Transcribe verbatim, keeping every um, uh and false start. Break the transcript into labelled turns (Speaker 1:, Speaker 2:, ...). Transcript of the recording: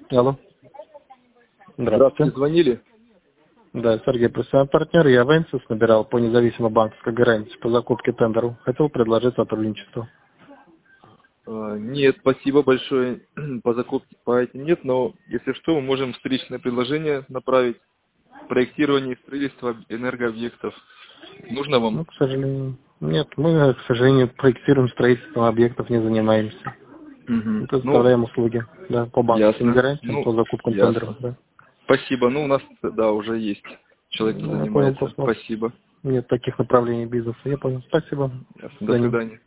Speaker 1: Алло.
Speaker 2: Здравствуйте.
Speaker 1: Здравствуйте.
Speaker 2: Звонили?
Speaker 1: Да, Сергей, профессиональный партнер. Я Венсис набирал по независимой банковской гарантии по закупке тендеров. Хотел предложить сотрудничество.
Speaker 2: А, Нет, спасибо большое. По закупке по этим нет, но если что, мы можем встречное предложение направить. Проектирование и строительство энергообъектов. Нужно вам?
Speaker 1: Ну, к сожалению, нет. Мы, к сожалению, проектируем строительством объектов, не занимаемся. Мы
Speaker 2: Мгм. Ну,
Speaker 1: предоставляем услуги, да, по банковским
Speaker 2: ясно.
Speaker 1: гарантиям,
Speaker 2: Ну,
Speaker 1: по закупкам тендеров,
Speaker 2: ясно.
Speaker 1: да.
Speaker 2: Спасибо. Ну, у нас, да, уже есть человек, кто
Speaker 1: Ну, я понял,
Speaker 2: занимается.
Speaker 1: просто у нас
Speaker 2: Спасибо.
Speaker 1: нет таких направлений бизнеса. Я понял. Спасибо.
Speaker 2: Ясно.
Speaker 1: До
Speaker 2: До
Speaker 1: свидания.
Speaker 2: свидания.